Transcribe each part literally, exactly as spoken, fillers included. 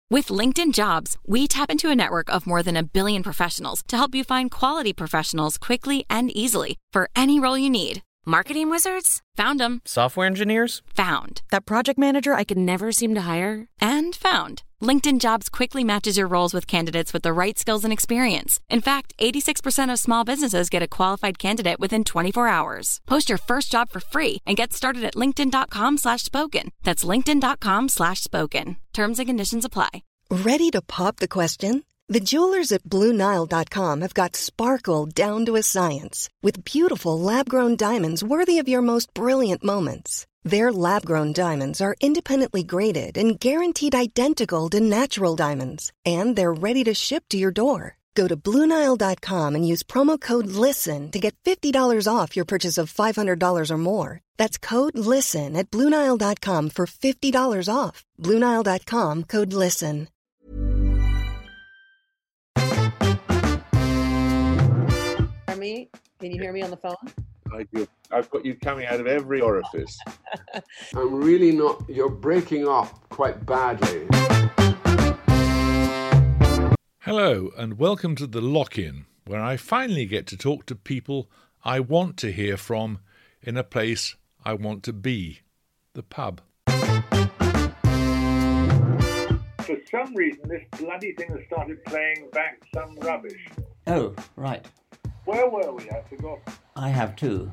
With LinkedIn Jobs, we tap into a network of more than a billion professionals to help you find quality professionals quickly and easily for any role you need. Marketing wizards? Found them. Software engineers? Found. That project manager I could never seem to hire? And found. LinkedIn Jobs quickly matches your roles with candidates with the right skills and experience. In fact, eighty-six percent of small businesses get a qualified candidate within twenty-four hours. Post your first job for free and get started at linkedin.com slash spoken. That's linkedin.com slash spoken. Terms and conditions apply. Ready to pop the question? The jewelers at Blue Nile dot com have got sparkle down to a science with beautiful lab-grown diamonds worthy of your most brilliant moments. Their lab-grown diamonds are independently graded and guaranteed identical to natural diamonds, and they're ready to ship to your door. Go to Blue Nile dot com and use promo code LISTEN to get fifty dollars off your purchase of five hundred dollars or more. That's code LISTEN at Blue Nile dot com for fifty dollars off. Blue Nile dot com, code LISTEN. Me? Can you hear me on the phone? I do. I've got you coming out of every orifice. I'm really not... You're breaking up quite badly. Hello, and welcome to The Lock-In, where I finally get to talk to people I want to hear from in a place I want to be, the pub. For some reason, this bloody thing has started playing back some rubbish. Oh, right. Where were we? I forgot. I have too.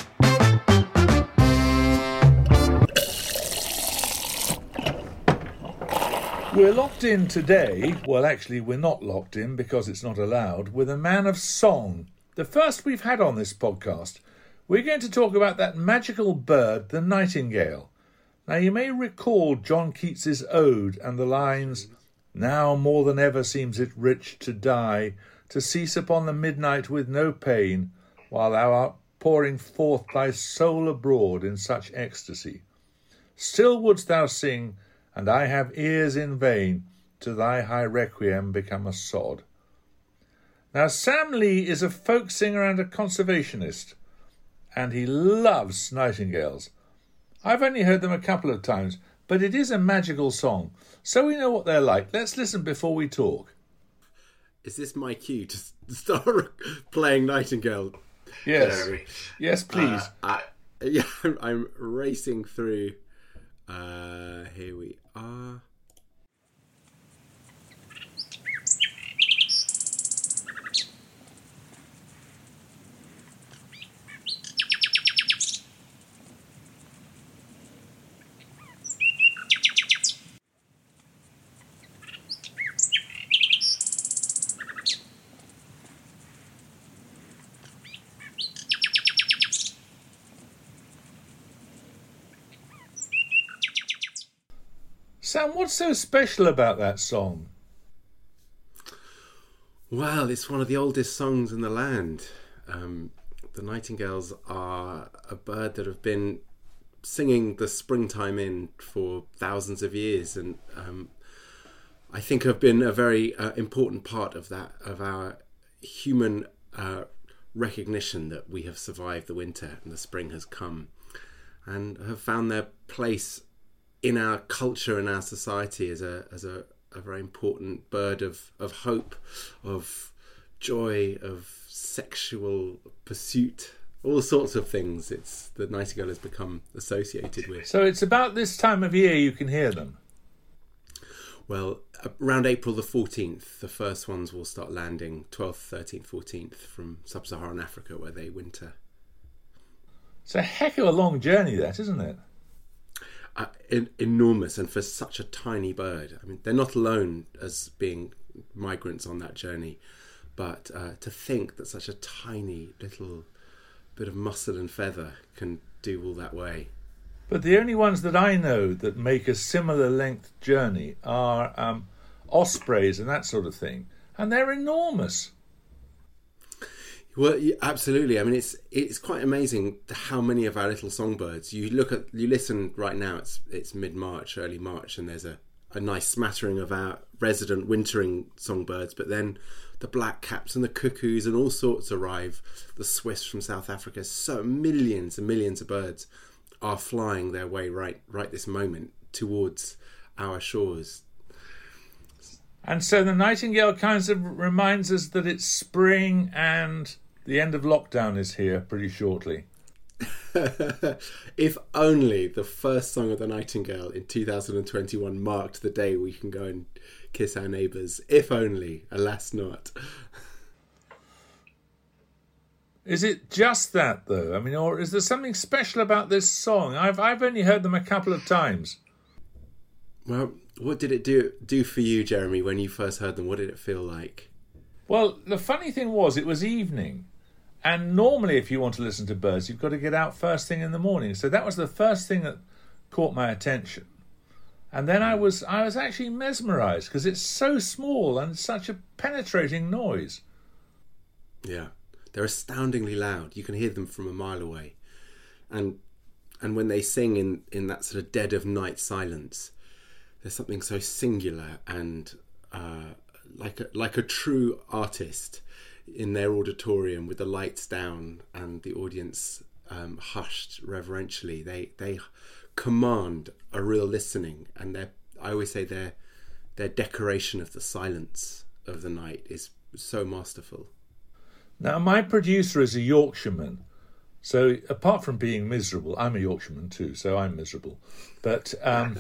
We're locked in today, well actually we're not locked in because it's not allowed, with a man of song, the first we've had on this podcast. We're going to talk about that magical bird, the nightingale. Now you may recall John Keats's ode and the lines, "Now more than ever seems it rich to die, to cease upon the midnight with no pain, while thou art pouring forth thy soul abroad in such ecstasy. Still wouldst thou sing, and I have ears in vain, to thy high requiem become a sod." Now Sam Lee is a folk singer and a conservationist, and he loves nightingales. I've only heard them a couple of times, but it is a magical song, so we know what they're like. Let's listen before we talk. Is this my cue to start playing Nightingale? Yes. Uh, yes, please. Uh, I, yeah, I'm, I'm racing through. Uh, here we are. Sam, what's so special about that song? Well, it's one of the oldest songs in the land. Um, the nightingales are a bird that have been singing the springtime in for thousands of years, and um, I think have been a very uh, important part of that, of our human uh, recognition that we have survived the winter and the spring has come, and have found their place in our culture and our society as a as a, a very important bird of, of hope, of joy, of sexual pursuit, all sorts of things. It's the nightingale has become associated with. So it's about this time of year you can hear them? Well, around April the fourteenth, the first ones will start landing, twelfth, thirteenth, fourteenth, from sub-Saharan Africa, where they winter. It's a heck of a long journey, that, isn't it? Uh, en- enormous, and for such a tiny bird. I mean, they're not alone as being migrants on that journey, but uh, to think that such a tiny little bit of muscle and feather can do all that way. But the only ones that I know that make a similar length journey are um, ospreys and that sort of thing, and they're enormous. Well, yeah, absolutely. I mean, it's it's quite amazing how many of our little songbirds. You look at, you listen right now. It's it's mid March, early March, and there's a, a nice smattering of our resident wintering songbirds. But then the blackcaps and the cuckoos and all sorts arrive. The swifts from South Africa. So millions and millions of birds are flying their way right right this moment towards our shores. And so the nightingale kind of reminds us that it's spring and the end of lockdown is here pretty shortly. If only the first song of the Nightingale in two thousand twenty-one marked the day we can go and kiss our neighbours. If only, alas not. Is it just that, though? I mean, or is there something special about this song? I've I've only heard them a couple of times. Well, what did it do do for you, Jeremy, when you first heard them? What did it feel like? Well, the funny thing was, it was evening. And normally, if you want to listen to birds, you've got to get out first thing in the morning. So that was the first thing that caught my attention. And then I was I was actually mesmerised because it's so small and such a penetrating noise. Yeah, they're astoundingly loud. You can hear them from a mile away. And and when they sing in, in that sort of dead of night silence, there's something so singular and uh, like a, like a true artist in their auditorium with the lights down and the audience um, hushed reverentially. They they command a real listening, and their I always say their their decoration of the silence of the night is so masterful. Now, my producer is a Yorkshireman, so apart from being miserable, I'm a Yorkshireman too, so I'm miserable. But um,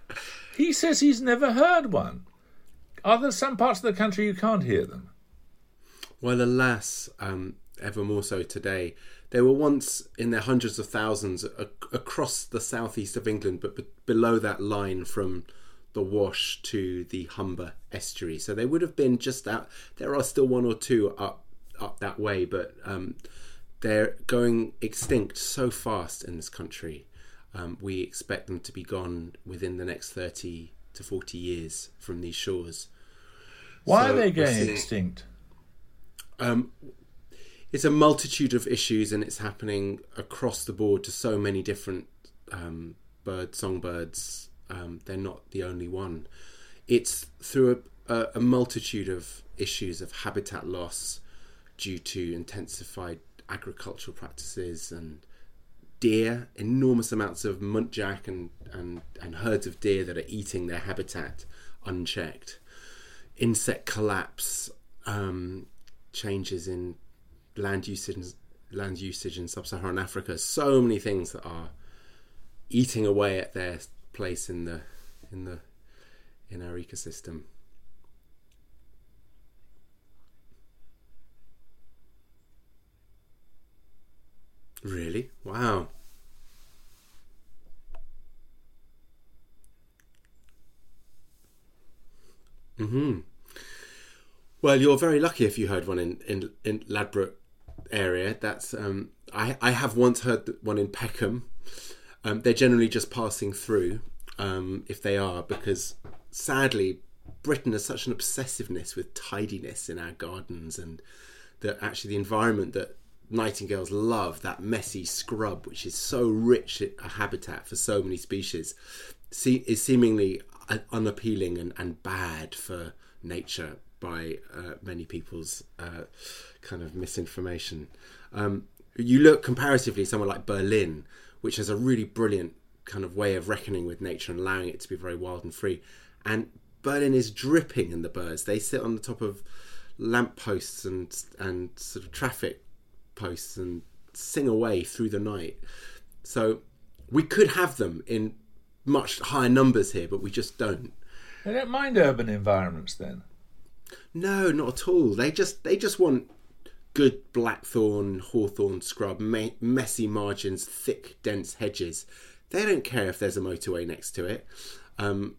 he says he's never heard one. Are there some parts of the country you can't hear them? Well, alas, um, ever more so today. They were once in their hundreds of thousands a- across the southeast of England, but b- below that line from the Wash to the Humber estuary. So they would have been just out. There are still one or two up up that way, but um, they're going extinct so fast in this country. Um, we expect them to be gone within the next thirty to forty years from these shores. Why So are they going seeing- extinct? Um, it's a multitude of issues, and it's happening across the board to so many different um, bird songbirds. Um, they're not the only one. It's through a, a, a multitude of issues of habitat loss due to intensified agricultural practices and deer, enormous amounts of muntjac and, and, and herds of deer that are eating their habitat unchecked. Insect collapse, um, changes in land usage, land usage in sub-Saharan Africa. So many things that are eating away at their place in the in the in our ecosystem. Really? Wow. Mm-hmm. Well, you're very lucky if you heard one in, in, in Ladbroke area. That's um, I, I have once heard one in Peckham. Um, they're generally just passing through, um, if they are, because sadly, Britain has such an obsessiveness with tidiness in our gardens, and that actually the environment that nightingales love, that messy scrub, which is so rich a habitat for so many species, see, is seemingly unappealing and, and bad for nature by uh, many people's uh, kind of misinformation. Um, you look comparatively somewhere like Berlin, which has a really brilliant kind of way of reckoning with nature and allowing it to be very wild and free. And Berlin is dripping in the birds. They sit on the top of lampposts and and sort of traffic posts and sing away through the night. So we could have them in much higher numbers here, but we just don't. They don't mind urban environments then? No, not at all. They just they just want good blackthorn, hawthorn scrub, me- messy margins, thick, dense hedges. They don't care if there's a motorway next to it. Um,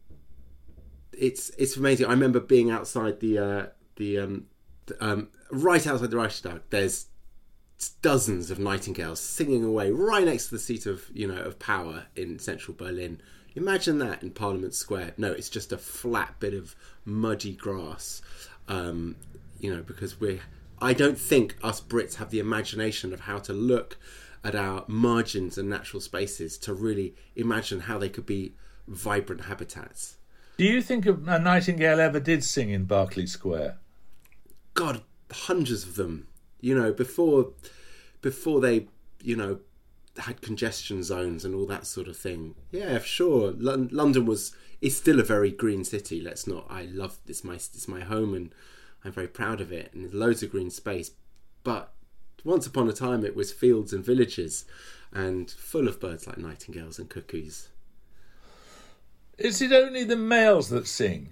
it's it's amazing. I remember being outside the uh, the um, um, right outside the Reichstag. There's dozens of nightingales singing away right next to the seat of you know of power in central Berlin. Imagine that in Parliament Square. No, it's just a flat bit of muddy grass. Um, you know, because we're. I don't think us Brits have the imagination of how to look at our margins and natural spaces to really imagine how they could be vibrant habitats. Do you think a nightingale ever did sing in Berkeley Square? God, hundreds of them. You know, before before they, you know, had congestion zones and all that sort of thing. Yeah, sure. L- London was it's still a very green city. Let's not. I love it's my it's my home, and I'm very proud of it. And there's loads of green space. But once upon a time, it was fields and villages, and full of birds like nightingales and cuckoos. Is it only the males that sing?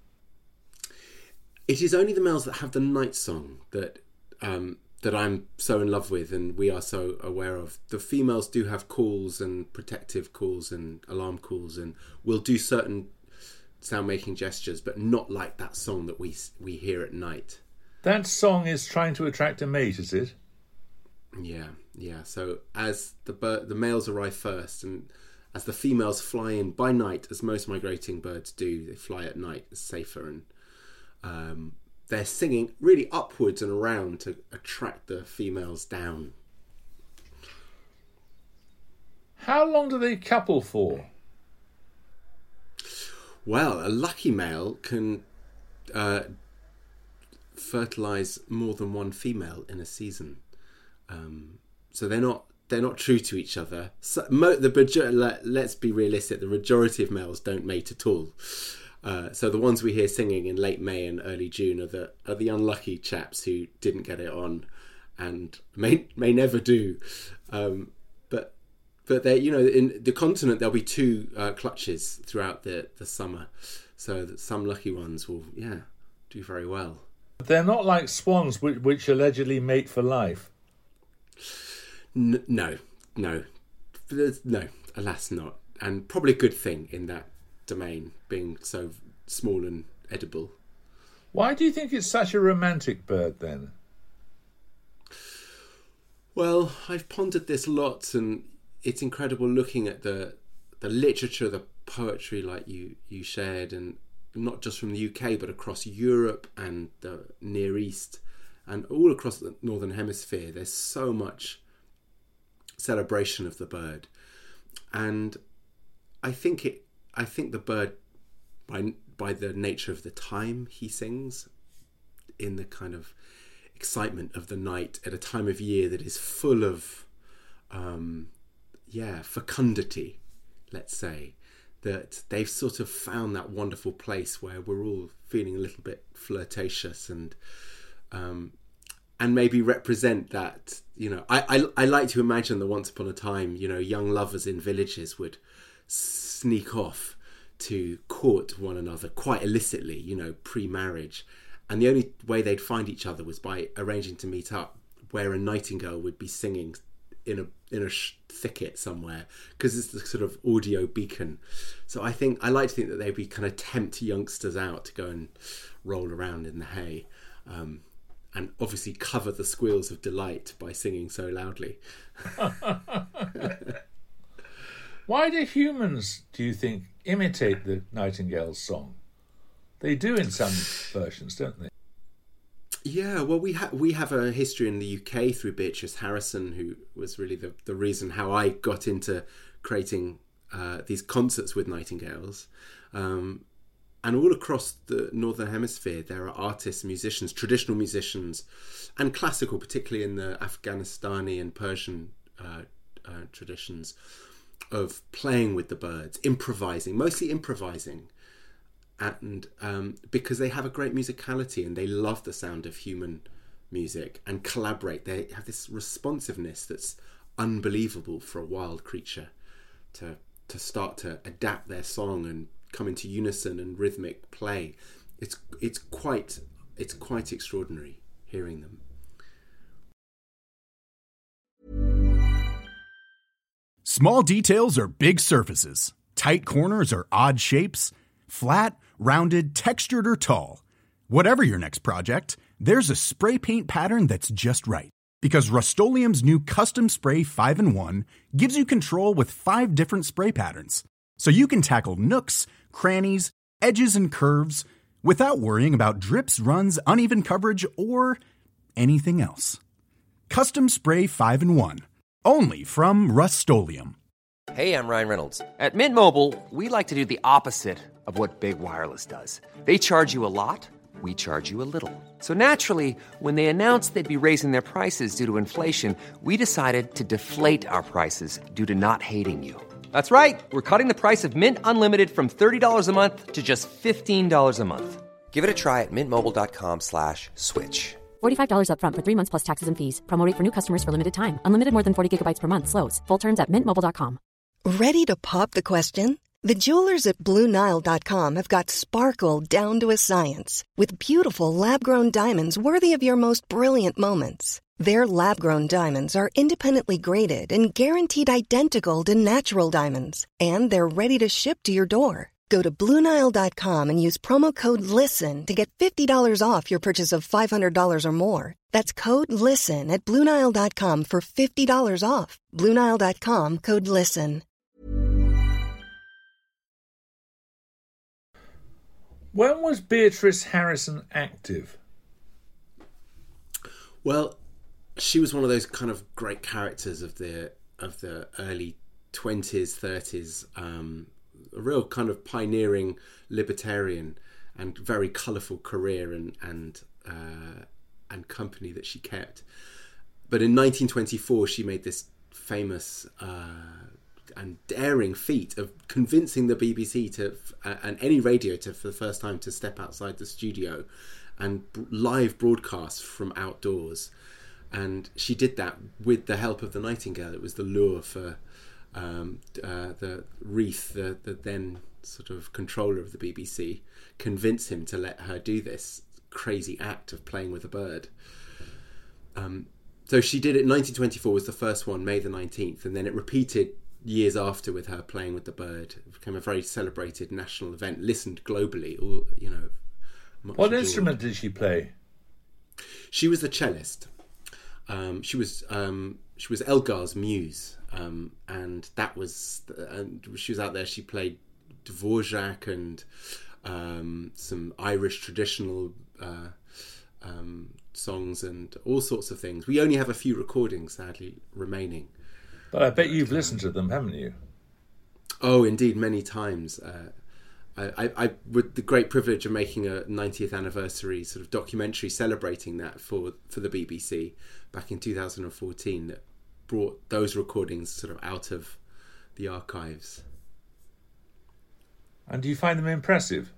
It is only the males that have the night song that um, that I'm so in love with, and we are so aware of. The females do have calls and protective calls and alarm calls, and will do certain sound-making gestures, but not like that song that we we hear at night. That song is trying to attract a mate, is it? Yeah, yeah. So as the bir- the males arrive first, and as the females fly in by night, as most migrating birds do, they fly at night. It's safer, and um, they're singing really upwards and around to attract the females down. How long do they couple for? Well, a lucky male can uh, fertilise more than one female in a season. Um, so they're not they're not true to each other. So, mo- the let, let's be realistic. The majority of males don't mate at all. Uh, so the ones we hear singing in late May and early June are the are the unlucky chaps who didn't get it on, and may may never do. Um, but but they you know in the continent there'll be two uh, clutches throughout the, the summer, so that some lucky ones will yeah do very well. They're not like swans, which, which allegedly mate for life. N- no, no, no. Alas, not, and probably a good thing in that domain, being so small and edible. Why do you think it's such a romantic bird then? Well, I've pondered this lots, and it's incredible looking at the the literature, the poetry, like you you shared, and not just from the U K but across Europe and the Near East and all across the Northern Hemisphere. There's so much celebration of the bird, and I think it. I think the bird, by by the nature of the time he sings, in the kind of excitement of the night at a time of year that is full of, um, yeah, fecundity, let's say, that they've sort of found that wonderful place where we're all feeling a little bit flirtatious and um, and maybe represent that, you know, I, I, I like to imagine that once upon a time, you know, young lovers in villages would sneak off to court one another quite illicitly, you know, pre-marriage. And the only way they'd find each other was by arranging to meet up where a nightingale would be singing in a in a thicket somewhere, because it's the sort of audio beacon. So I think I like to think that they'd be kind of tempt youngsters out to go and roll around in the hay, um, and obviously cover the squeals of delight by singing so loudly. Why do humans, do you think, imitate the nightingale's song? They do in some versions, don't they? Yeah, well, we have we have a history in the U K through Beatrice Harrison, who was really the, the reason how I got into creating uh, these concerts with nightingales. Um, and all across the Northern Hemisphere, there are artists, musicians, traditional musicians, and classical, particularly in the Afghanistani and Persian uh, uh, traditions, of playing with the birds, improvising, mostly improvising. And um, because they have a great musicality and they love the sound of human music and collaborate. They have this responsiveness that's unbelievable for a wild creature to to start to adapt their song and come into unison and rhythmic play. It's it's quite it's quite extraordinary hearing them. Small details are big surfaces. Tight corners are odd shapes. Flat, rounded, textured, or tall. Whatever your next project, there's a spray paint pattern that's just right. Because Rust-Oleum's new Custom Spray five in one gives you control with five different spray patterns. So you can tackle nooks, crannies, edges, and curves without worrying about drips, runs, uneven coverage, or anything else. Custom Spray five in one. Only from Rust-Oleum. Hey, I'm Ryan Reynolds. At Mint Mobile, we like to do the opposite of what Big Wireless does. They charge you a lot, we charge you a little. So naturally, when they announced they'd be raising their prices due to inflation, we decided to deflate our prices due to not hating you. That's right. We're cutting the price of Mint Unlimited from thirty dollars a month to just fifteen dollars a month. Give it a try at mintmobile.com slash switch. forty-five dollars up front for three months plus taxes and fees. Promo rate for new customers for limited time. Unlimited more than forty gigabytes per month. Slows full terms at mint mobile dot com. Ready to pop the question? The jewelers at Blue Nile dot com have got sparkle down to a science with beautiful lab-grown diamonds worthy of your most brilliant moments. Their lab-grown diamonds are independently graded and guaranteed identical to natural diamonds, and they're ready to ship to your door. Go to Blue Nile dot com and use promo code LISTEN to get fifty dollars off your purchase of five hundred dollars or more. That's code LISTEN at Blue Nile dot com for fifty dollars off. Blue Nile dot com, code LISTEN. When was Beatrice Harrison active? Well, she was one of those kind of great characters of the of the early twenties, thirties. Um, a real kind of pioneering libertarian and very colourful career and and uh, and company that she kept. But in nineteen twenty-four, she made this famous uh, and daring feat of convincing the B B C to uh, and any radio to, for the first time, to step outside the studio and b- live broadcast from outdoors. And she did that with the help of the Nightingale. It was the lure for um, uh, the Reith, the, the then sort of controller of the B B C, convince him to let her do this crazy act of playing with a bird. Um, so she did it. nineteen twenty-four was the first one, May the nineteenth, and then it repeated years after with her playing with the bird. It became a very celebrated national event, listened globally. All you know. What adored. Instrument did she play? She was the cellist. Um, she was um, she was Elgar's muse, um, and that was and she was out there. She played Dvorak and um, some Irish traditional uh, um, songs and all sorts of things. We only have a few recordings, sadly, remaining. But I bet you've listened to them, haven't you? Oh, indeed, many times. Uh, I, I, with the great privilege of making a ninetieth anniversary sort of documentary celebrating that for, for the B B C back in two thousand fourteen, that brought those recordings sort of out of the archives. And do you find them impressive?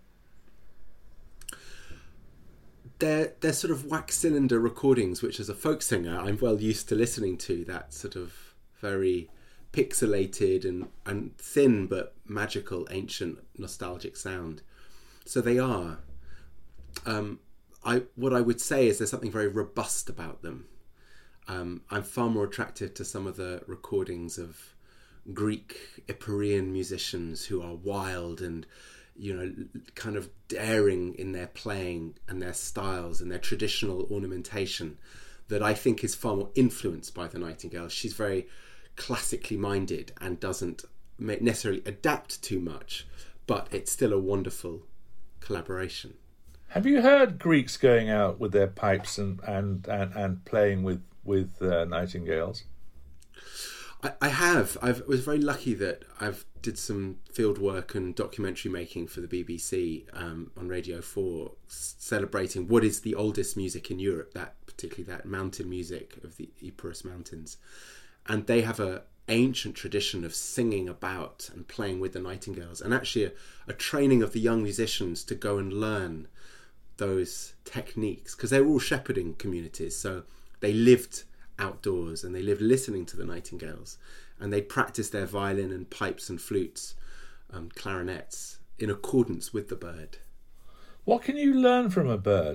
They're, they're sort of wax cylinder recordings, which as a folk singer I'm well used to listening to, that sort of very pixelated and, and thin but magical, ancient, nostalgic sound. So they are. Um, I what I would say is there's something very robust about them. Um, I'm far more attracted to some of the recordings of Greek Epirean musicians who are wild and, you know, kind of daring in their playing and their styles and their traditional ornamentation, that I think is far more influenced by the Nightingale. She's very classically minded and doesn't necessarily adapt too much, but it's still a wonderful collaboration. Have you heard Greeks going out with their pipes and and, and, and playing with with uh, nightingales? I, I have. I've, I was very lucky that I've did some field work and documentary making for the B B C um, on Radio four, celebrating what is the oldest music in Europe, that particularly that mountain music of the Epirus Mountains. And they have a ancient tradition of singing about and playing with the nightingales, and actually a, a training of the young musicians to go and learn those techniques, because they're all shepherding communities, so they lived outdoors and they lived listening to the nightingales, and they practiced their violin and pipes and flutes, um, clarinets, in accordance with the bird. What can you learn from a bird?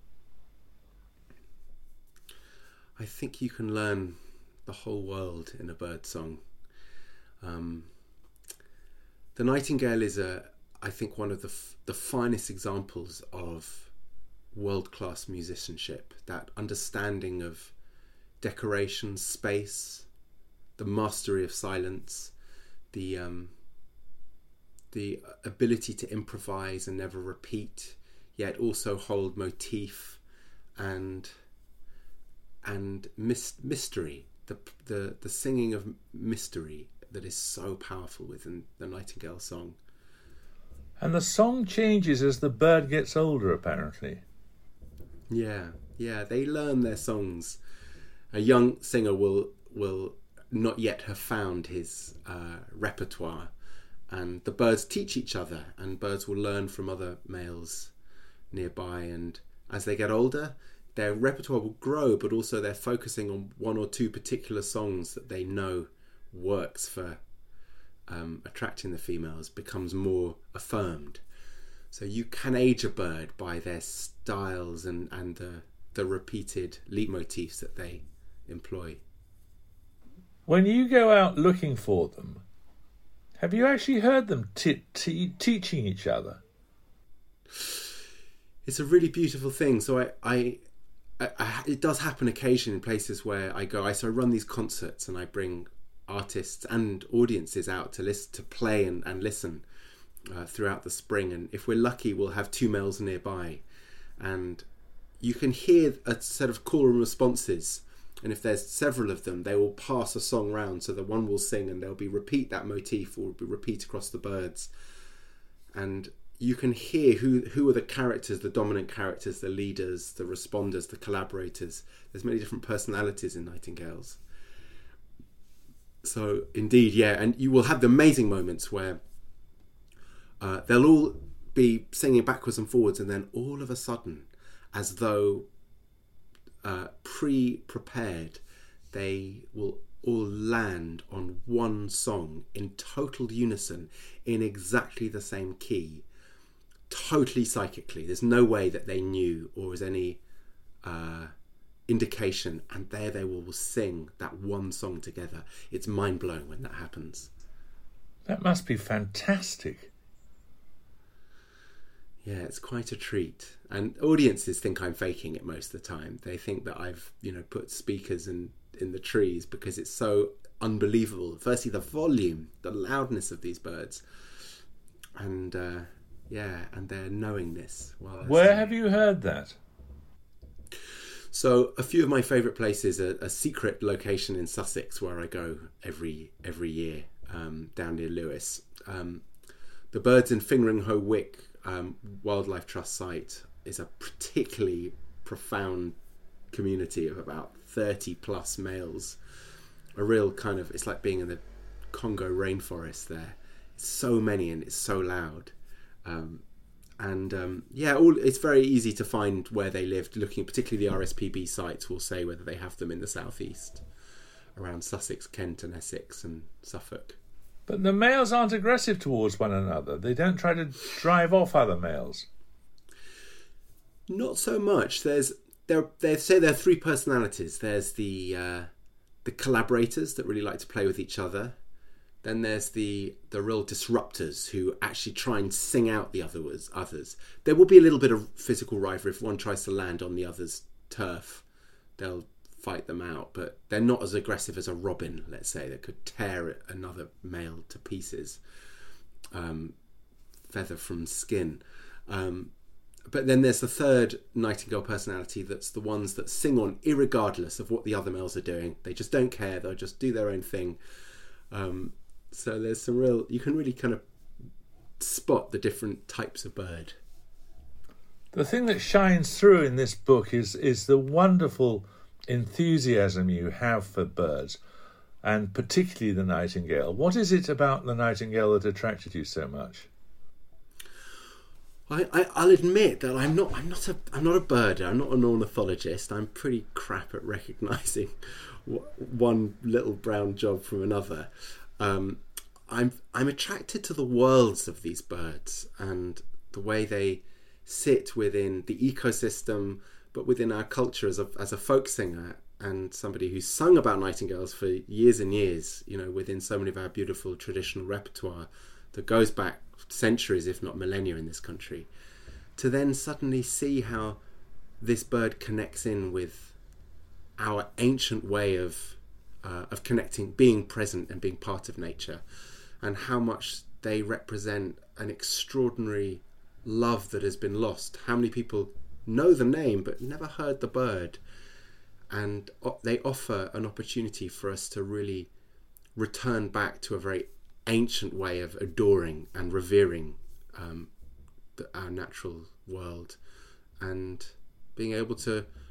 I think you can learn the whole world in a bird song. Um, the nightingale is a, I think, one of the f- the finest examples of world-class musicianship. That understanding of decoration, space, the mastery of silence, the um, the ability to improvise and never repeat, yet also hold motif and and mis- mystery. The, the the singing of mystery that is so powerful within the Nightingale song. And the song changes as the bird gets older, apparently. Yeah, yeah, they learn their songs. A young singer will will not yet have found his uh, repertoire. And the birds teach each other, and birds will learn from other males nearby. And as they get older, their repertoire will grow, but also they're focusing on one or two particular songs that they know works for um, attracting the females, becomes more affirmed. So you can age a bird by their styles and, and the, the repeated leitmotifs that they employ. When you go out looking for them, have you actually heard them t- t- teaching each other? It's a really beautiful thing. So I, I, I, I, it does happen occasionally in places where I go. I so I run these concerts and I bring artists and audiences out to listen, to play and, and listen uh, throughout the spring. And if we're lucky, we'll have two males nearby, and you can hear a set of call and responses. And if there's several of them, they will pass a song round, so the one will sing and they'll be repeat that motif or be repeat across the birds. And you can hear who who are the characters, the dominant characters, the leaders, the responders, the collaborators. There's many different personalities in nightingales. So indeed, yeah, and you will have the amazing moments where uh, they'll all be singing backwards and forwards, and then all of a sudden, as though Uh, pre-prepared, they will all land on one song in total unison, in exactly the same key, totally psychically. There's no way that they knew or was any uh, indication, and there they will sing that one song together. It's mind-blowing when that happens. That must be fantastic. Yeah, it's quite a treat. And audiences think I'm faking it most of the time. They think that I've, you know, put speakers in, in the trees because it's so unbelievable. Firstly, the volume, the loudness of these birds. And, uh, yeah, and their knowingness. Where have you heard that? So a few of my favourite places are a secret location in Sussex where I go every every year, um, down near Lewes. Um, the birds in Fingringhoe Wick Um, Wildlife Trust site is a particularly profound community of about thirty plus males. A real kind of, it's like being in the Congo rainforest there. It's so many and it's so loud. Um, and um, yeah, all it's very easy to find where they lived. Looking, particularly the R S P B sites will say whether they have them in the southeast, around Sussex, Kent and Essex and Suffolk. But the males aren't aggressive towards one another. They don't try to drive off other males. Not so much. There's there. They say there are three personalities. There's the uh, the collaborators that really like to play with each other. Then there's the the real disruptors who actually try and sing out the others. Others. There will be a little bit of physical rivalry if one tries to land on the other's turf. They'll fight them out, but they're not as aggressive as a robin, let's say, that could tear another male to pieces, um, feather from skin. Um, but then there's the third nightingale personality, that's the ones that sing on irregardless of what the other males are doing. They just don't care, they'll just do their own thing. Um, so there's some real, you can really kind of spot the different types of bird. The thing that shines through in this book is is the wonderful enthusiasm you have for birds, and particularly the nightingale. What is it about the nightingale that attracted you so much? I, I I'll admit that I'm not I'm not a I'm not a birder. I'm not an ornithologist. I'm pretty crap at recognising one little brown job from another. Um, I'm I'm attracted to the worlds of these birds and the way they sit within the ecosystem, but within our culture as a as a folk singer and somebody who's sung about nightingales for years and years, you know, within so many of our beautiful traditional repertoire that goes back centuries, if not millennia, in this country, to then suddenly see how this bird connects in with our ancient way of uh, of connecting, being present and being part of nature, and how much they represent an extraordinary love that has been lost. How many people know the name but never heard the bird, and they offer an opportunity for us to really return back to a very ancient way of adoring and revering um, the, our natural world, and being able to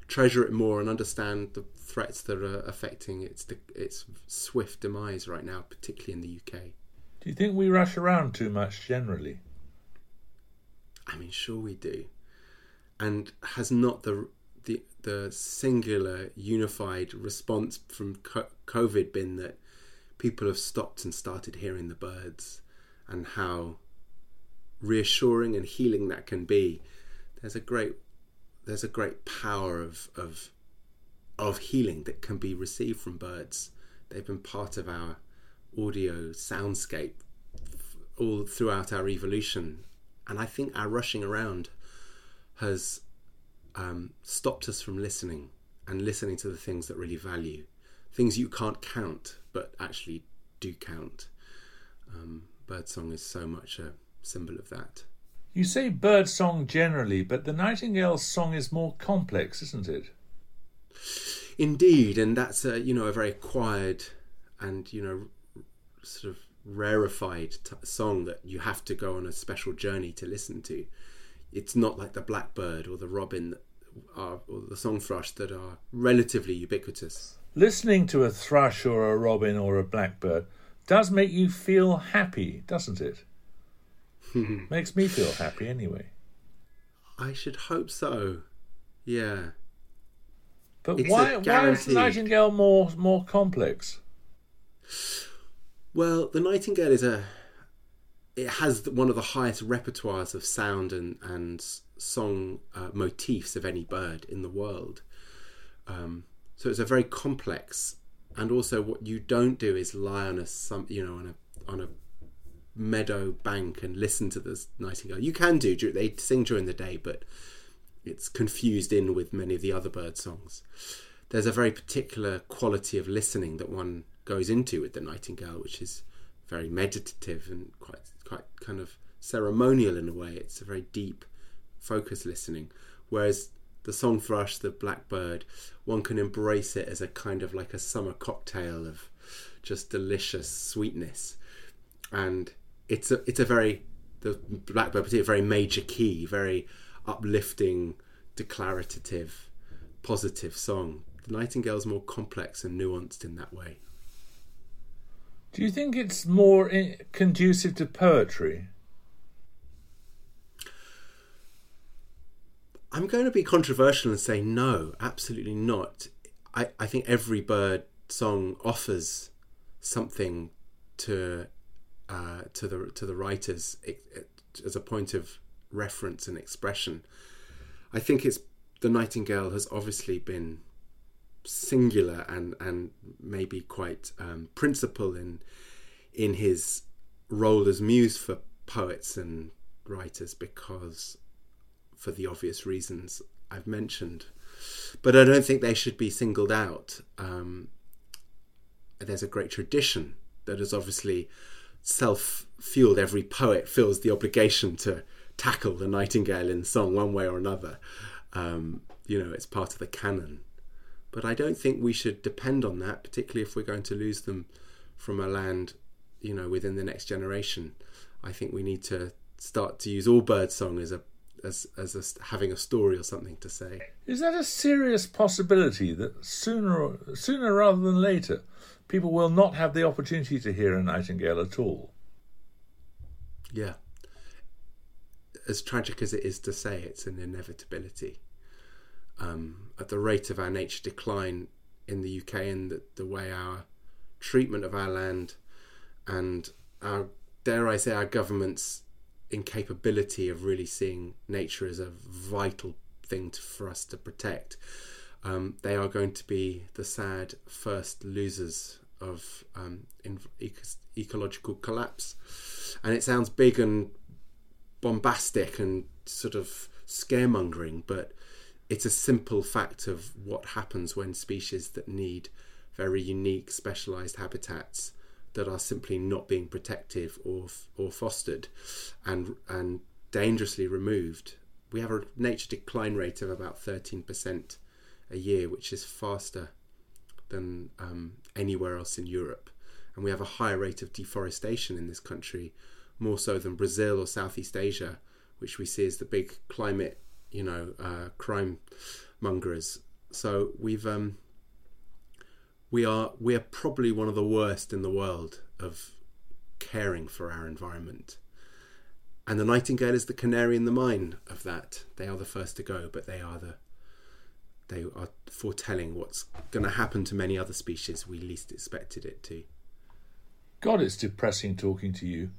treasure it more and understand the threats that are affecting its its swift demise right now, particularly in the U K. Do you think we rush around too much generally? I mean, sure we do. And has not the the the singular unified response from COVID been that people have stopped and started hearing the birds, and how reassuring and healing that can be? There's a great there's a great power of of of healing that can be received from birds. They've been part of our audio soundscape all throughout our evolution, and I think our rushing around has um, stopped us from listening and listening to the things that really value, things you can't count but actually do count. Um, birdsong is so much a symbol of that. You say birdsong generally, but the nightingale's song is more complex, isn't it? Indeed, and that's a, you know, a very quiet and, you know, sort of rarefied t- song that you have to go on a special journey to listen to. It's not like the blackbird or the robin that are, or the song thrush that are relatively ubiquitous. Listening to a thrush or a robin or a blackbird does make you feel happy, doesn't it? Makes me feel happy anyway. I should hope so. Yeah. But why, why is the nightingale more more complex? Well, the nightingale is a. It has one of the highest repertoires of sound and and song uh, motifs of any bird in the world. Um, so it's a very complex, and also what you don't do is lie on a some you know on a on a meadow bank and listen to the nightingale. You can do, they sing during the day, but it's confused in with many of the other bird songs. There's a very particular quality of listening that one goes into with the nightingale, which is very meditative and quite quite kind of ceremonial in a way. It's a very deep, focused listening. Whereas the song thrush, the blackbird, one can embrace it as a kind of like a summer cocktail of just delicious sweetness. And it's a it's a very, the blackbird particularly, very major key, very uplifting, declarative, positive song. The nightingale's more complex and nuanced in that way. Do you think it's more conducive to poetry? I'm going to be controversial and say no, absolutely not. I, I think every bird song offers something to uh, to the to the writers it, it, as a point of reference and expression. I think it's the nightingale has obviously been singular and and maybe quite um, principal in in his role as muse for poets and writers, because for the obvious reasons I've mentioned. But I don't think they should be singled out. Um, there's a great tradition that is obviously self-fueled. Every poet feels the obligation to tackle the nightingale in song one way or another. Um, you know, it's part of the canon. But I don't think we should depend on that, particularly if we're going to lose them from a land, you know, within the next generation. I think we need to start to use all birdsong as a as as a, having a story or something to say. Is that a serious possibility that sooner or, sooner rather than later, people will not have the opportunity to hear a nightingale at all? Yeah. As tragic as it is to say, it's an inevitability. Um, at the rate of our nature decline in the U K and the, the way our treatment of our land and our, dare I say, our government's incapability of really seeing nature as a vital thing to, for us to protect, um, they are going to be the sad first losers of um, in, eco- ecological collapse. And it sounds big and bombastic and sort of scaremongering, but it's a simple fact of what happens when species that need very unique, specialised habitats that are simply not being protected or or fostered and and dangerously removed. We have a nature decline rate of about thirteen percent a year, which is faster than um, anywhere else in Europe. And we have a higher rate of deforestation in this country, more so than Brazil or Southeast Asia, which we see as the big climate, you know, uh, crime mongers. So we've um, we are we are probably one of the worst in the world of caring for our environment. And the nightingale is the canary in the mine of that. They are the first to go, but they are the they are foretelling what's going to happen to many other species we least expected it to. God, it's depressing talking to you.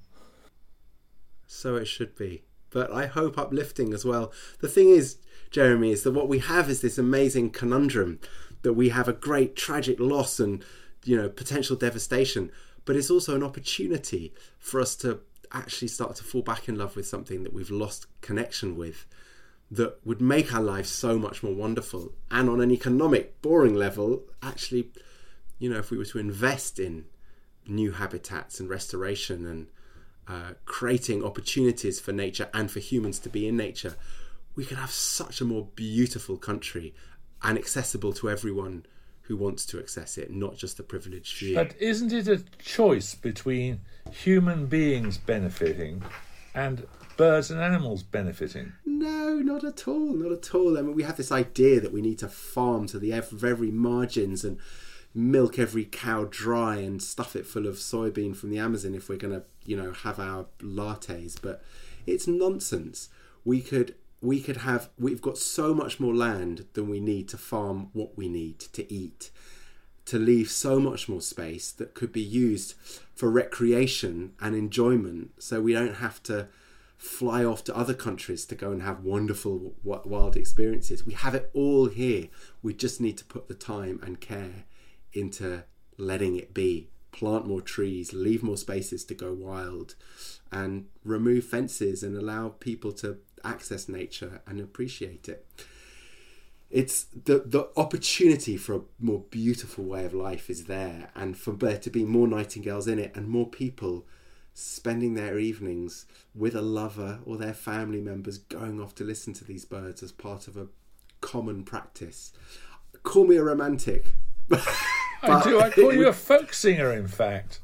So it should be. But I hope uplifting as well. The thing is, Jeremy, is that what we have is this amazing conundrum that we have a great tragic loss and, you know, potential devastation, but it's also an opportunity for us to actually start to fall back in love with something that we've lost connection with, that would make our lives so much more wonderful. And on an economic, boring level, actually, you know, if we were to invest in new habitats and restoration and uh, creating opportunities for nature and for humans to be in nature, we could have such a more beautiful country and accessible to everyone who wants to access it, not just the privileged few. But isn't it a choice between human beings benefiting and birds and animals benefiting? No, not at all, not at all. I mean, we have this idea that we need to farm to the very margins and milk every cow dry and stuff it full of soybean from the Amazon if we're going to, you know, have our lattes. But it's nonsense. We could we could have, we've got so much more land than we need to farm what we need to eat, to leave so much more space that could be used for recreation and enjoyment, so we don't have to fly off to other countries to go and have wonderful wild experiences. We have it all here. We just need to put the time and care into letting it be. Plant more trees, leave more spaces to go wild, and remove fences and allow people to access nature and appreciate it. It's the the opportunity for a more beautiful way of life is there, and for there to be more nightingales in it and more people spending their evenings with a lover or their family members going off to listen to these birds as part of a common practice. Call me a romantic. I do. I call you a folk singer, in fact.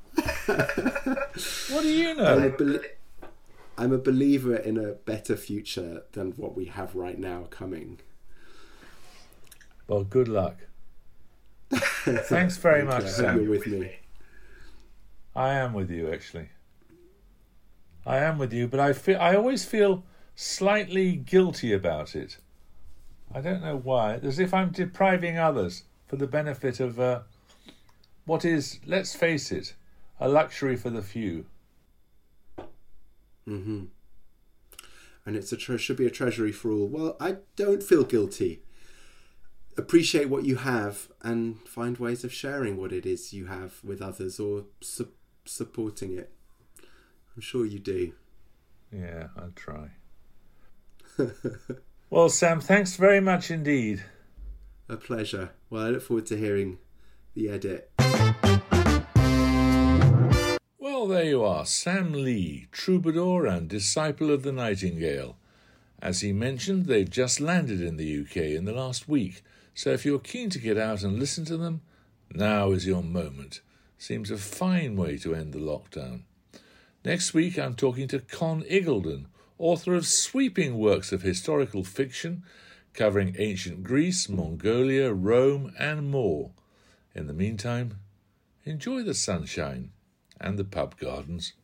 What do you know? I'm a, be- I'm a believer in a better future than what we have right now coming. Well, good luck. Thanks very much, Sam. You're with me. I am with you, actually. I am with you, but I feel I always feel slightly guilty about it. I don't know why. As if I'm depriving others for the benefit of uh, what is, let's face it, a luxury for the few. Mm-hmm. And it's a tre- should be a treasury for all. Well, I don't feel guilty. Appreciate what you have and find ways of sharing what it is you have with others, or su- supporting it. I'm sure you do. Yeah, I'll try. Well, Sam, thanks very much indeed. A pleasure. Well, I look forward to hearing the edit. Well, there you are, Sam Lee, troubadour and disciple of the Nightingale. As he mentioned, they've just landed in the U K in the last week, so if you're keen to get out and listen to them, now is your moment. Seems a fine way to end the lockdown. Next week I'm talking to Con Iggulden, author of sweeping works of historical fiction covering ancient Greece, Mongolia, Rome and more. In the meantime, enjoy the sunshine and the pub gardens.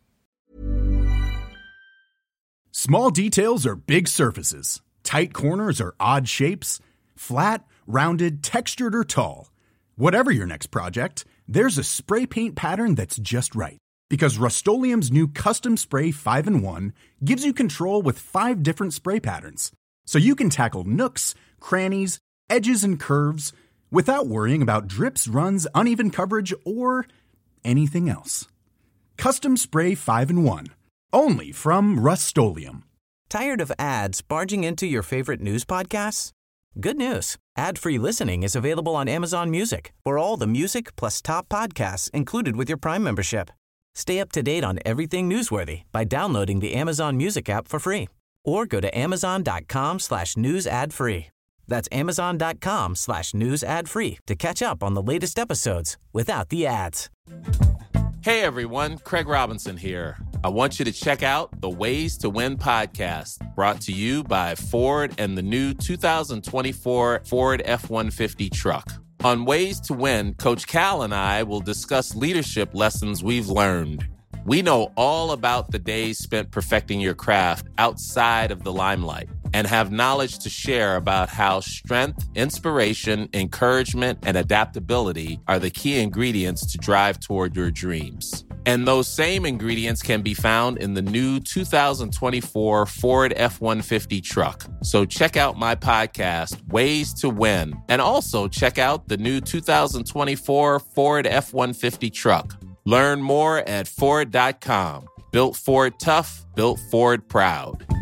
Small details are big surfaces. Tight corners are odd shapes. Flat, rounded, textured, or tall. Whatever your next project, there's a spray paint pattern that's just right. Because Rust-Oleum's new Custom Spray five in one gives you control with five different spray patterns. So you can tackle nooks, crannies, edges, and curves without worrying about drips, runs, uneven coverage, or anything else. Custom Spray five in one. Only from Rust-Oleum. Tired of ads barging into your favorite news podcasts? Good news. Ad-free listening is available on Amazon Music for all the music plus top podcasts included with your Prime membership. Stay up to date on everything newsworthy by downloading the Amazon Music app for free. Or go to amazon.com slash news ad free. That's amazon.com slash news ad free to catch up on the latest episodes without the ads. Hey everyone, Craig Robinson here. I want you to check out the Ways to Win podcast, brought to you by Ford and the new two thousand twenty-four Ford F one fifty truck. On Ways to Win, Coach Cal and I will discuss leadership lessons we've learned. We know all about the days spent perfecting your craft outside of the limelight and have knowledge to share about how strength, inspiration, encouragement, and adaptability are the key ingredients to drive toward your dreams. And those same ingredients can be found in the new two thousand twenty-four Ford F one fifty truck. So check out my podcast, Ways to Win, and also check out the new two thousand twenty-four Ford F one fifty truck. Learn more at Ford dot com. Built Ford tough, built Ford proud.